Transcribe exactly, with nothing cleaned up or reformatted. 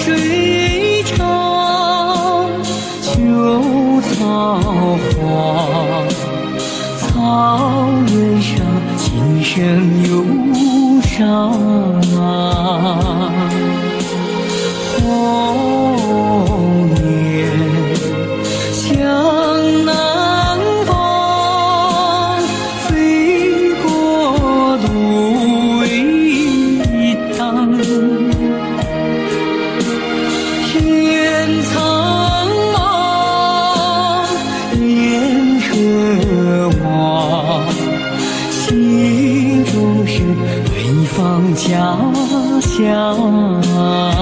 水长，秋草黄，草原上琴声忧伤。红雁向南方，飞过芦苇荡。天苍茫，烟车往，心中是北方家乡。